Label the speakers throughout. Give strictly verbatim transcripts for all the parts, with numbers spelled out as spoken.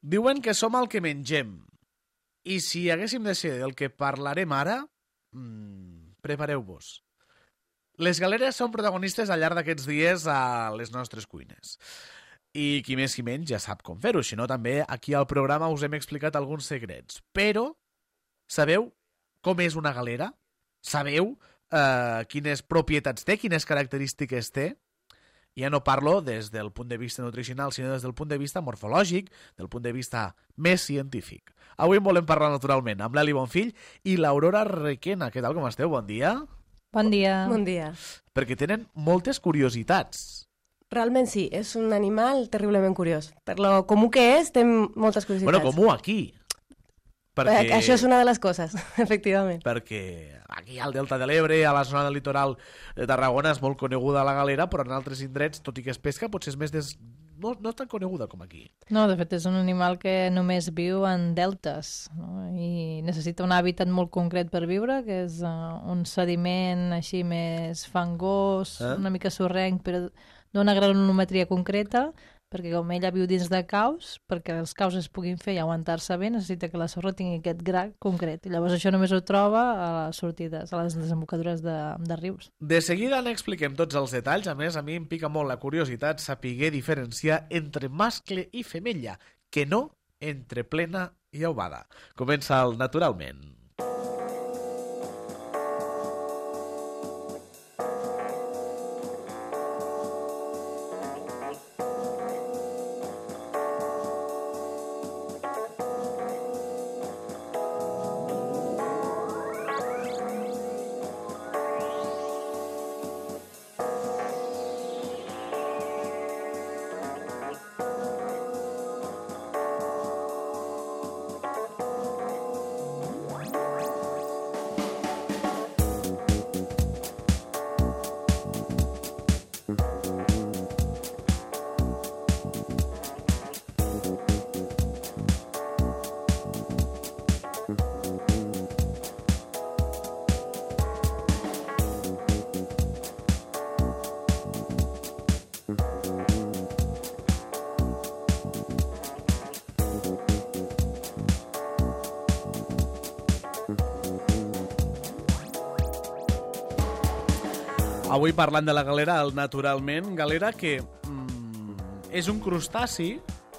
Speaker 1: Diuen que som el que mengem. I si haguéssim de ser el que parlarem ara, mmm, prepareu-vos. Les galeres són protagonistes al llarg d'aquests dies a les nostres cuines. I qui més qui menys ja sap com fer-ho, si no també aquí al programa us hem explicat alguns secrets. Però sabeu com és una galera? Sabeu eh, quines propietats té, quines característiques té? Ja no parlo des del punt de vista nutricional, sinó des del punt de vista morfològic, del punt de vista més científic. Avui en volem parlar naturalment amb l'Eli Bonfill i l'Aurora Requena. Què tal, com esteu? Bon dia.
Speaker 2: Bon dia.
Speaker 3: Bon dia.
Speaker 1: Perquè tenen moltes curiositats.
Speaker 3: Realment sí, és un animal terriblement curiós. Per lo comú que és, té moltes curiositats.
Speaker 1: Bueno, comú aquí.
Speaker 3: Perquè... Això és una de les coses, efectivament.
Speaker 1: Perquè aquí al Delta de l'Ebre, a la zona del litoral de Tarragona, és molt coneguda la galera, però en altres indrets, tot i que es pesca, potser és més des... no, no tan coneguda com aquí.
Speaker 2: No, de fet, és un animal que només viu en deltes, no? I necessita un hàbitat molt concret per viure, que és uh, un sediment així més fangós, eh? una mica sorrenc, però d'una granulometria concreta, perquè com ella viu dins de caus, perquè els caus es puguin fer i aguantar-se bé, necessita que la sorra tingui aquest gra concret. I llavors això només ho troba a les sortides, a les desembocadures de, de rius.
Speaker 1: De seguida n'expliquem tots els detalls. A més, a mi em pica molt la curiositat sapiguer diferenciar entre mascle i femella, que no entre plena i aubada. Comença el Naturalment. Avui parlant de la galera, el Naturalment, galera que mm, és un crustaci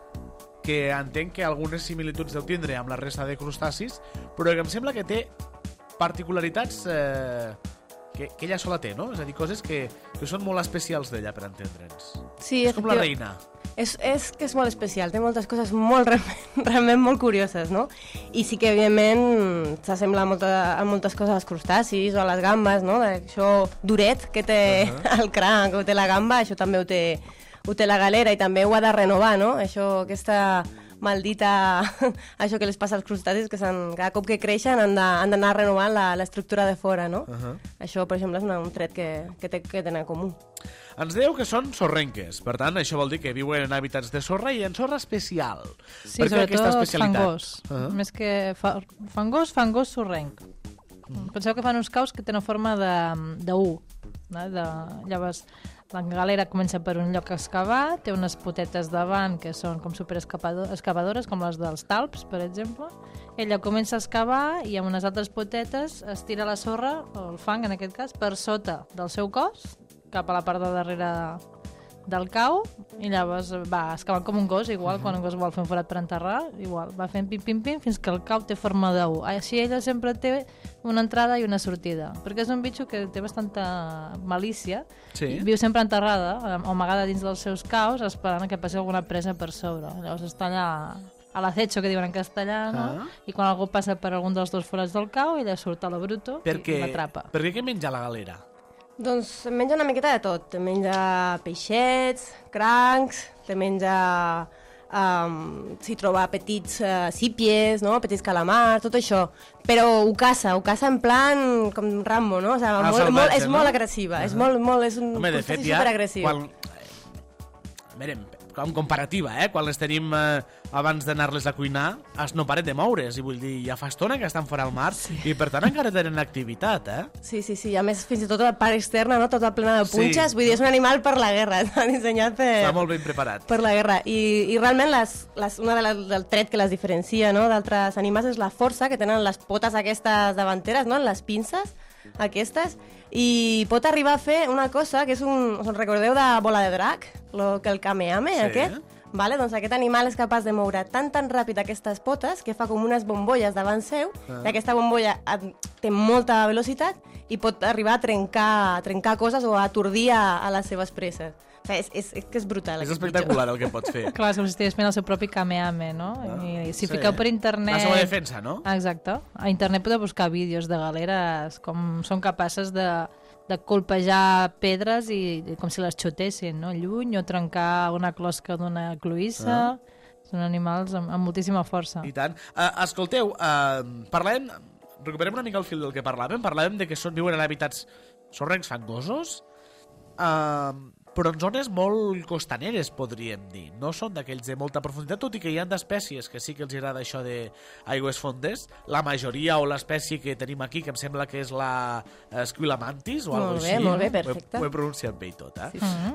Speaker 1: que entenc que algunes similituds deu tindre amb la resta de crustacis, però que em sembla que té particularitats eh, que, que ella sola té, no? És a dir, coses que, que són molt especials d'ella, per entendre'ns.
Speaker 3: Sí,
Speaker 1: és com la reina.
Speaker 3: És, és que és molt especial, té moltes coses molt, realment, realment molt curioses, no? I sí que, evidentment, s'assembla a, molta, a moltes coses als crustacis o a les gambes, no? Això duret que té uh-huh. el cranc, que té la gamba, això també ho té, ho té la galera i també ho ha de renovar, no? Això, aquesta maldita... això que les passa als crustacis, que cada cop que creixen han d'anar renovant l'estructura de fora, no? Uh-huh. Això, per exemple, és una, un tret que, que, té, que tenen en comú.
Speaker 1: Ens dèieu que són sorrenques, per tant, això vol dir que viuen en hàbitats de sorra i en sorra especial.
Speaker 2: Sí, sobretot fangós. Uh-huh. Més que fa... fangós, fangós sorrenc. Mm. Penseu que fan uns caus que tenen forma de, de U. No? De... Llavors, la galera comença per un lloc excavat, té unes potetes davant que són com superexcavadores, com les dels talps, per exemple. Ella comença a excavar i amb unes altres potetes es tira la sorra, o el fang en aquest cas, per sota del seu cos, cap a la part de darrere del cau, i llavors va excavant com un gos, igual, uh-huh. quan un gos vol fer un forat per enterrar, igual, va fent pim-pim-pim fins que el cau té forma d'U. Així ella sempre té una entrada i una sortida, perquè és un bitxo que té bastanta malícia, sí. Viu sempre enterrada o amagada dins dels seus caus, esperant que passi alguna presa per sobre. Llavors està allà a l'acecho, que diuen en castellà, no? Ah. I quan algú passa per algun dels dos forats del cau, ella surt a la bruto
Speaker 1: perquè,
Speaker 3: i l'atrapa.
Speaker 1: Per què menja la galera?
Speaker 3: Doncs menja una miqueta de tot. Te menja peixets, crancs, te menja... Um, s'hi troba petits uh, sípies, no? Petits calamars, tot això. Però ho caça, ho caça en plan com Rambo, no? O sigui,
Speaker 1: ah,
Speaker 3: molt,
Speaker 1: salvatge,
Speaker 3: molt, és
Speaker 1: no?
Speaker 3: molt agressiva, uh-huh. és molt, molt, és un
Speaker 1: Home, de fet, ja,
Speaker 3: superagressiu.
Speaker 1: Quan... A veure, en comparativa, eh? Quan les tenim eh, abans d'anar-les a cuinar, es no paren de moure's, i vull dir, ja fa estona que estan fora al mar, sí. I per tant encara tenen activitat, eh?
Speaker 3: Sí, sí, sí, a més fins i tot la part externa, no? Tota plena de punxes, sí. Vull dir, és un animal per la guerra, està dissenyat per...
Speaker 1: Està molt ben preparat.
Speaker 3: Per la guerra, i, i realment les, les, una de les, del tret que les diferencia, no?, d'altres animals és la força que tenen les potes aquestes davanteres, no?, les pinces aquestes, i pot arribar a fer una cosa que és un... Us en recordeu de Bola de Drac? Lo, que el Kamehameha, sí. Aquest? Vale? Doncs aquest animal és capaç de moure tan tan ràpid aquestes potes que fa com unes bombolles davant seu, ah. I aquesta bombolla té molta velocitat i pot arribar a trencar, a trencar coses o a atordir a, a les seves preses. O sigui, és, és, és que és brutal.
Speaker 1: És espectacular el que pots fer.
Speaker 2: Clar, és com si estigués fent el seu propi Kamehameha, no? Ah, I si sí. Fiqueu per internet...
Speaker 1: La seva defensa, no?
Speaker 2: Exacte. A internet podeu buscar vídeos de galeres com són capaces de, de colpejar pedres i, i com si les xutessin, no? Lluny, o trencar una closca d'una cloïssa. Ah. Són animals amb, amb moltíssima força.
Speaker 1: I tant. Uh, escolteu, uh, parlem... Recuperem una mica el fil del que parlàvem. Parlàvem de que són, viuen en hàbitats sorrencs fangosos. Uh, però en zones molt costaneres, podríem dir. No són d'aquells de molta profunditat, tot i que hi ha d'espècies que sí que els agrada això d'aigües fondes. La majoria, o l'espècie que tenim aquí, que em sembla que és la Squilla mantis, o alguna cosa així.
Speaker 3: Molt bé, perfecte.
Speaker 1: Ho he, ho he pronunciat bé i tot, eh?
Speaker 3: Sí, sí.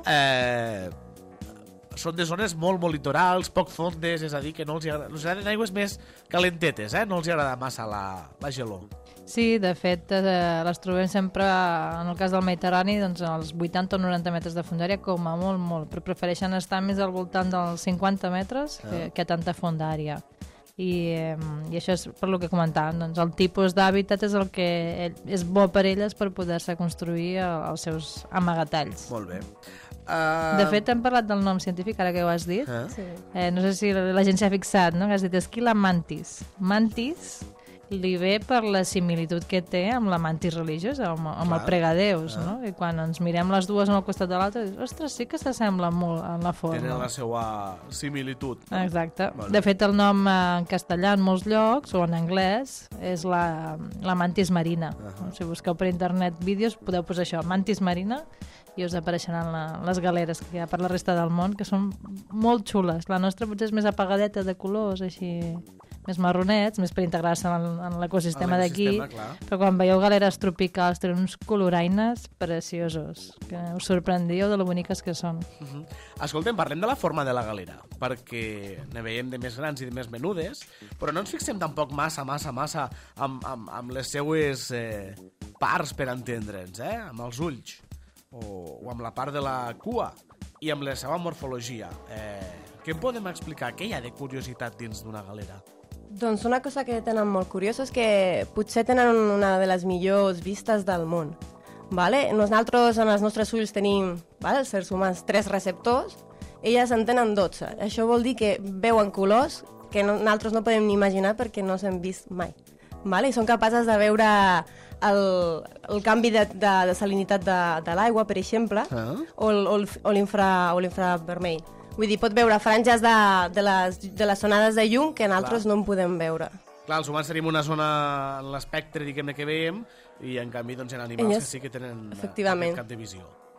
Speaker 1: eh són de zones molt, molt litorals, poc fondes, és a dir, que no els agrada, els agraden aigües més calentetes, eh? No els agrada massa la, la gelor.
Speaker 2: Sí, de fet, eh, les trobem sempre, en el cas del Mediterrani, doncs, als vuitanta o noranta metres de fondària, com a molt, molt, però prefereixen estar més al voltant dels cinquanta metres ah. que, que a tanta fondària. I, eh, I això és per lo que comentàvem, doncs, el tipus d'hàbitat és el que és bo per elles per poder-se construir els seus amagatalls.
Speaker 1: Molt bé. Uh...
Speaker 2: De fet, hem parlat del nom científic, ara que ho has dit.
Speaker 1: Uh?
Speaker 2: Sí. Eh, no sé si la gent s'ha fixat, no? Que has dit Squilla mantis. Mantis li ve per la similitud que té amb la mantis religiosa, amb, amb el pregadeus, ah. No? I quan ens mirem les dues un al costat de l'altre, ostres, sí que s'assemblen molt en la forma.
Speaker 1: Tenen la seva similitud. No?
Speaker 2: Exacte. Vale. De fet, el nom en castellà en molts llocs, o en anglès, és la, la mantis marina. Uh-huh. Si busqueu per internet vídeos, podeu posar això, mantis marina, i us apareixeran la, les galeres que hi ha per la resta del món, que són molt xules. La nostra potser és més apagadeta de colors, així més marronets, més per integrar-se en, en l'ecosistema d'aquí, però quan veieu galeres tropicals tenen uns coloraines preciosos, que us sorprendíeu de lo boniques que són.
Speaker 1: Uh-huh. Escolta'm, parlem de la forma de la galera, perquè ne veiem de més grans i de més menudes, però no ens fixem tampoc massa, massa, massa amb, amb, amb les seues eh, parts, per entendre'ns, eh? Amb els ulls, o, o amb la part de la cua, i amb la seva morfologia. Eh, què en podem explicar? Què hi ha de curiositat dins d'una galera?
Speaker 3: Doncs una cosa que tenen molt curiosa és que potser tenen una de les millors vistes del món. Vale? Nosaltres, en els nostres ulls, tenim, vale, els seres humans, tres receptors, elles en tenen dotze. Això vol dir que veuen colors que no, nosaltres no podem ni imaginar perquè no s'han vist mai. Vale? I són capaces de veure el, el canvi de, de, de salinitat de, de l'aigua, per exemple, ah. o, el, o l'infravermell. Vull dir, pot veure franges de, de, les, de les onades de llum que nosaltres no en podem veure.
Speaker 1: Clar, els humans tenim una zona en l'espectre, diguem-ne, que veiem, i en canvi doncs, hi ha animals Elles, que sí que tenen aquest cap de visió.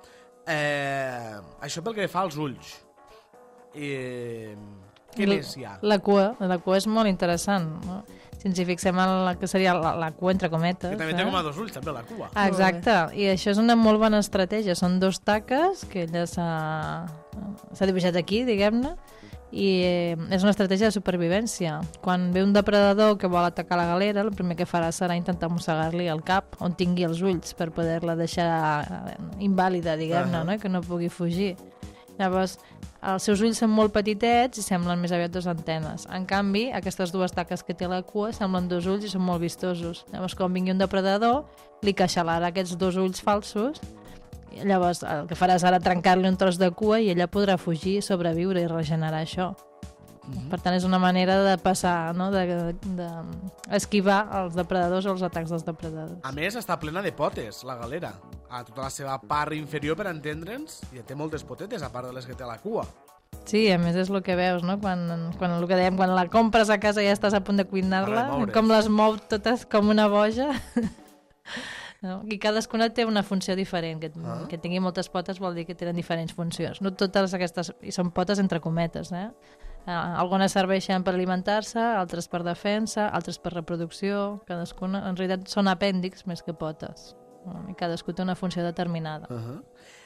Speaker 1: Eh, això pel que fa als ulls. Eh, què
Speaker 2: la,
Speaker 1: més hi ha?
Speaker 2: La cua, la cua és molt interessant, no? Si ens hi fixem en la que seria la, la cua entre cometes.
Speaker 1: Que també
Speaker 2: eh?
Speaker 1: té com a dos ulls, també, la cua.
Speaker 2: Ah, exacte, i això és una molt bona estratègia. Són dos taques que ella s'ha s'ha dibuixat aquí, diguem-ne, i és una estratègia de supervivència. Quan ve un depredador que vol atacar la galera, el primer que farà serà intentar mossegar-li el cap on tingui els ulls per poder-la deixar invàlida, diguem-ne, uh-huh. No? Que no pugui fugir. Llavors, els seus ulls són molt petitets i semblen més aviat dues antenes. En canvi, aquestes dues taques que té la cua semblen dos ulls i són molt vistosos. Llavors, quan vingui un depredador, li queixalarà aquests dos ulls falsos. I llavors, el que farà serà trencar-li un tros de cua i ella podrà fugir, sobreviure i regenerar això. Mm-hmm. Per tant, és una manera de passar, no? de, de, de esquivar els depredadors o els atacs dels depredadors.
Speaker 1: A més, està plena de potes, la galera. A tota la seva part inferior, per entendre'ns, i té moltes potetes, a part de les que té a la cua.
Speaker 2: Sí, a més és el que veus, no? Quan, quan, el que dèiem, quan la compres a casa i ja estàs a punt de cuinar-la, com les mou totes com una boja. No? I cadascuna té una funció diferent. Que, ah. que tingui moltes potes vol dir que tenen diferents funcions. No totes aquestes... I són potes entre cometes, eh? Algunes serveixen per alimentar-se, altres per defensa, altres per reproducció. Cadascuna, en realitat, són apèndixs més que potes. I cadascú té una funció determinada.
Speaker 1: Uh-huh.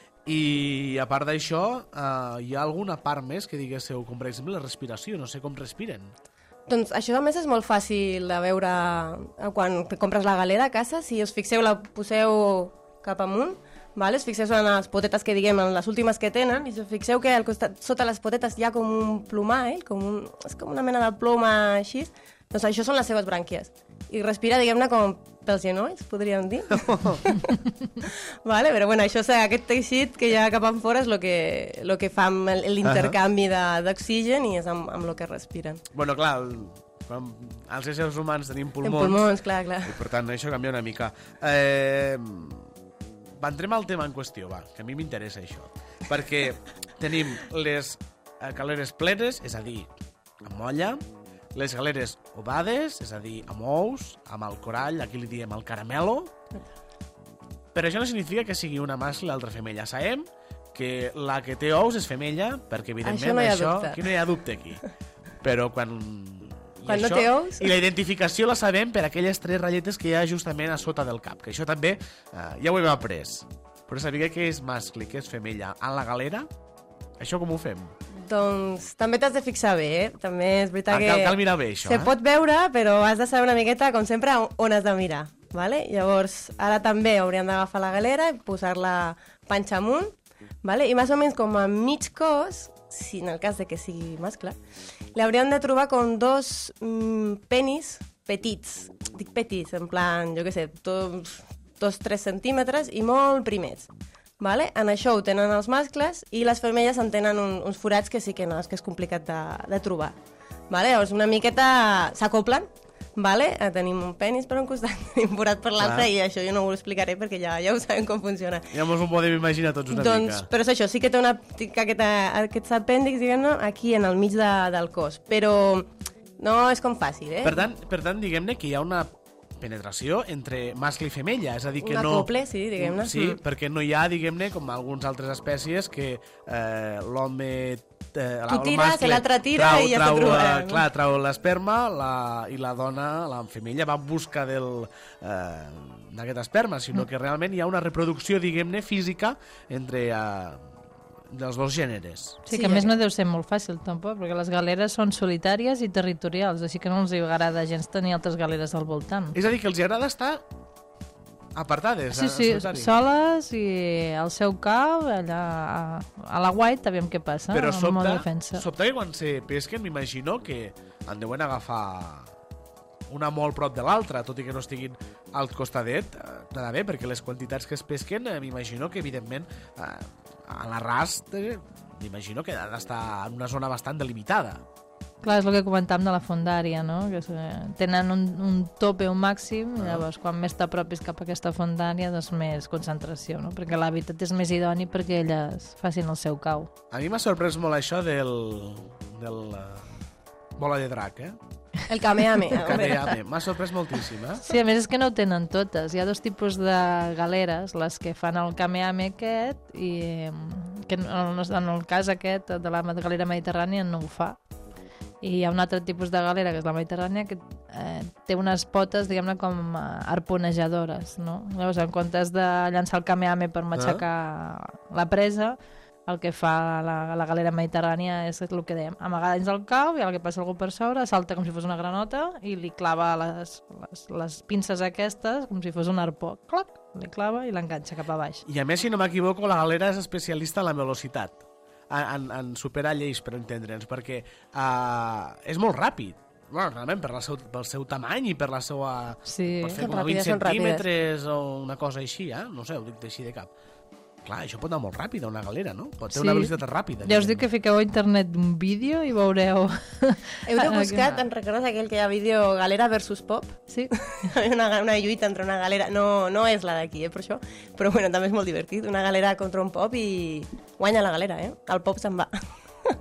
Speaker 1: I a part d'això, uh, hi ha alguna part més que diguéssiu, com per exemple la respiració, no sé com respiren.
Speaker 3: Doncs això a més és molt fàcil de veure quan compres la galera a casa. Si us fixeu, la poseu cap amunt, vale? Us fixeu en les potetes que diguem, en les últimes que tenen, i si us fixeu que al costat, sota les potetes hi ha com un plomall, eh? com un, és com una mena de ploma així, doncs això són les seves brànquies. I respira, diguem-ne, com pels genolls, podríem dir. Vale? Però bueno, això, aquest teixit que hi ha cap enfora és el que, lo que fa l'intercanvi d'oxigen i és amb, amb el que respiren.
Speaker 1: Bueno, clar, quan els éssers humans tenim pulmons,
Speaker 3: pulmons clar, clar.
Speaker 1: I per tant això canvia una mica. Eh, entrem al tema en qüestió, va, que a mi m'interessa això. Perquè tenim les galeres plenes, és a dir, amb molla, les galeres ovades, és a dir, amb ous, amb el corall, aquí li diem el caramelo. Però això no significa que sigui una mascle i l'altra femella. Sabem que la que té ous és femella, perquè evidentment
Speaker 3: això no hi ha
Speaker 1: això...
Speaker 3: dubte.
Speaker 1: Aquí no hi ha dubte, aquí. Però quan... I
Speaker 3: quan
Speaker 1: això,
Speaker 3: no té ous...
Speaker 1: I la identificació la sabem per aquelles tres ratlletes que hi ha justament a sota del cap, que això també eh, ja ho hem après. Però saber què és mascle i què és femella en la galera, això com ho fem?
Speaker 3: Doncs també t'has de fixar bé, eh? També és veritat
Speaker 1: ah,
Speaker 3: que...
Speaker 1: Cal, cal mirar bé, això,
Speaker 3: Se
Speaker 1: eh?
Speaker 3: pot veure, però has de saber una miqueta, com sempre, on has de mirar. Vale? Llavors, ara també hauríem d'agafar la galera i posar-la panxa amunt, vale? I més o menys com a mig cos, si en el cas de que sigui mascle, li hauríem de trobar com dos mm, penis petits. Dic petits, en plan, jo què sé, dos, dos tres centímetres i molt primets. Vale? En això ho tenen els mascles i les femelles en tenen un, uns forats que sí que no, és que és complicat de, de trobar. Vale? Llavors una miqueta s'acoplen, vale? Tenim un penis per un costat, tenim un forat per l'altre i això jo no ho explicaré perquè ja, ja ho sabem com funciona.
Speaker 1: Ja mos ho podem imaginar tots una
Speaker 3: doncs,
Speaker 1: mica.
Speaker 3: Però és això, sí que té una, aquest, aquests apèndix, diguem-ne, aquí en el mig de, del cos, però no és com fàcil, eh?
Speaker 1: Per tant, per tant diguem-ne que hi ha una penetració entre mascle i femella, és a dir que
Speaker 3: un
Speaker 1: no...
Speaker 3: acople, sí, diguem-ne.
Speaker 1: Sí, mm. perquè no hi ha, diguem-ne, com algunes altres espècies que eh, l'home... Eh,
Speaker 3: tu tires, l'altre tira
Speaker 1: trau,
Speaker 3: i ja
Speaker 1: trau,
Speaker 3: està trobat.
Speaker 1: Uh, clar, trau l'esperma la, i la dona, la femella, va en busca del... Eh, d'aquest esperma, sinó mm. que realment hi ha una reproducció, diguem-ne, física entre... Eh, dels dos gèneres.
Speaker 2: Sí, que a més no deu ser molt fàcil tampoc, perquè les galeres són solitàries i territorials, així que no els agrada gens tenir altres galeres al voltant.
Speaker 1: És a dir, que els agrada estar apartades,
Speaker 2: sí, sí, soles i al seu cau, allà a, a la guait, aviam què passa.
Speaker 1: Però sobta,
Speaker 2: defensa.
Speaker 1: sobta que quan se pesquen, m'imagino que en deuen agafar una molt prop de l'altra, tot i que no estiguin al costadet, nada bé, perquè les quantitats que es pesquen, eh, m'imagino que, evidentment, eh, a l'arràs, eh, m'imagino que ha d'estar en una zona bastant delimitada.
Speaker 2: Clar, és el que comentàvem de la fondària, no? Que tenen un, un tope, un màxim, i llavors quan més t'apropis cap a aquesta fondària, doncs més concentració, no? Perquè l'hàbitat és més idoni perquè elles facin el seu cau.
Speaker 1: A mi m'ha sorprès molt això del... del uh, bola de drac, eh?
Speaker 3: El kameame.
Speaker 1: El kameame. M'ha sorprès moltíssim, eh?
Speaker 2: Sí, a més és que no ho tenen totes. Hi ha dos tipus de galeres, les que fan el kameame aquest i que en el cas aquest de la galera mediterrània no ho fa. I hi ha un altre tipus de galera, que és la mediterrània, que eh, té unes potes, diguem-ne, com arponejadores, no? Llavors, en comptes de llançar el kameame per matxacar ah. la presa, el que fa la, la galera mediterrània és el que dèiem, amagar dins del cau i el que passa algú per sobre, salta com si fos una granota i li clava les, les, les pinces aquestes com si fos un arpó. Clac! Li clava i l'enganxa cap a baix.
Speaker 1: I a més, si no m'equivoco, la galera és especialista en la velocitat, en, en superar lleis, per entendre'ns, perquè uh, és molt ràpid. Bueno, realment, per la seu, pel seu tamany i per la seva...
Speaker 2: Sí,
Speaker 1: per fer com vint centímetres o una cosa així, eh? No sé, ho dic així de cap. Clar, això pot anar molt ràpid, una galera, no? Pot ser sí. una velocitat ràpida.
Speaker 2: Ja us dic que fiqueu a internet un vídeo i veureu...
Speaker 3: Heu de buscar, te'n recordes aquell que hi ha vídeo galera versus pop?
Speaker 2: Sí.
Speaker 3: una, una lluita entre una galera... No, no és la d'aquí, eh, per això. Però bueno, també és molt divertit. Una galera contra un pop i guanya la galera, eh? El pop se'n va.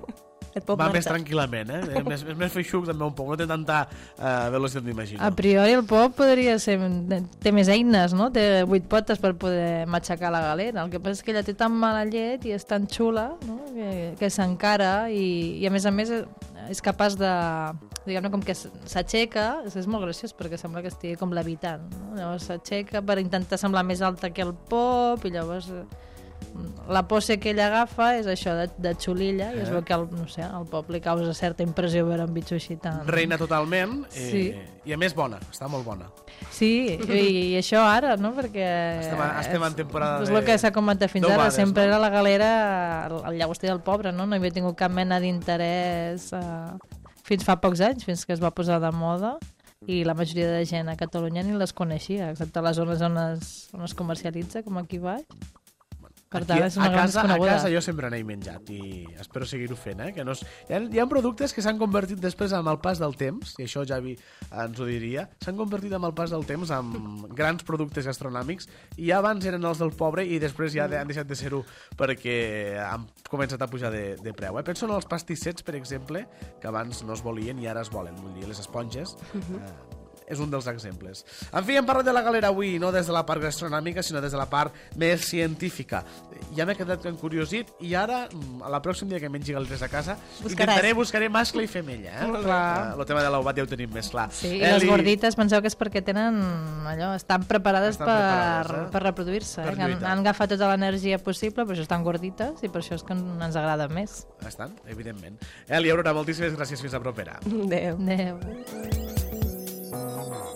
Speaker 3: Et pot
Speaker 1: Va
Speaker 3: matar.
Speaker 1: més tranquil·lament, eh? És més, és més feixuc també un poc, no té tanta uh, velocitat, m'imagino.
Speaker 2: A priori el pop podria ser... Té més eines, no? Té vuit potes per poder matxacar la galera. El que passa és que ella té tan mala llet i és tan xula, no? que, que s'encara i, i a més a més és capaç de... Diguem-ne, com que s'aixeca, és, és molt graciós perquè sembla que estigui com levitant, no? Llavors s'aixeca per intentar semblar més alta que el pop i llavors la pose que ella agafa és això de, de xulilla, eh? I es veu que el, no sé, al pop li causa certa impressió veure un bitxo així tan...
Speaker 1: Reina totalment, i,
Speaker 2: sí.
Speaker 1: i a més bona, està molt bona.
Speaker 2: Sí, i, i això ara, no? Perquè...
Speaker 1: Estem, estem en temporada
Speaker 2: és
Speaker 1: de...
Speaker 2: el que s'ha comentat fins ara,
Speaker 1: vades,
Speaker 2: sempre
Speaker 1: no?
Speaker 2: era la galera, el, el llagoster del pobre, no? No havia tingut cap mena d'interès eh, fins fa pocs anys, fins que es va posar de moda, i la majoria de gent a Catalunya ni les coneixia, excepte les zones on es, on es comercialitza, com aquí baix. Per tant, és una
Speaker 1: a,
Speaker 2: gran
Speaker 1: casa, a
Speaker 2: desconeguda.
Speaker 1: casa jo sempre n'he menjat i espero seguir-ho fent, eh? Que no és... hi, ha, hi ha productes que s'han convertit després amb el pas del temps, i això Javi ens ho diria, s'han convertit amb el pas del temps en grans productes gastronòmics, i abans eren els del pobre i després ja han deixat de ser-ho perquè han començat a pujar de, de preu. Eh? Penso en els pastissets, per exemple, que abans no es volien i ara es volen, vull dir, les esponges... Uh-huh. eh, és un dels exemples. En fi, hem parlat de la galera avui, no des de la part gastronòmica, sinó des de la part més científica. Ja m'he quedat encuriosit i ara, a la pròxima dia que mengi galeres a casa,
Speaker 3: Buscaràs.
Speaker 1: intentaré buscaré mascle i femella. Eh?
Speaker 2: Molt clar.
Speaker 1: El tema de l'ovat ja ho tenim més clar.
Speaker 2: Sí, i les gordites penseu que és perquè tenen allò, estan preparades,
Speaker 1: Estan
Speaker 2: per,
Speaker 1: preparades, eh?
Speaker 2: per reproduir-se.
Speaker 1: Per
Speaker 2: Eh? Han,
Speaker 1: lluitar.
Speaker 2: han agafat tota l'energia possible, per això estan gordites i per això és que ens agrada més.
Speaker 1: Estan, evidentment. Eli, Aurora, moltíssimes gràcies. Fins a propera.
Speaker 3: Adéu.
Speaker 2: Adéu.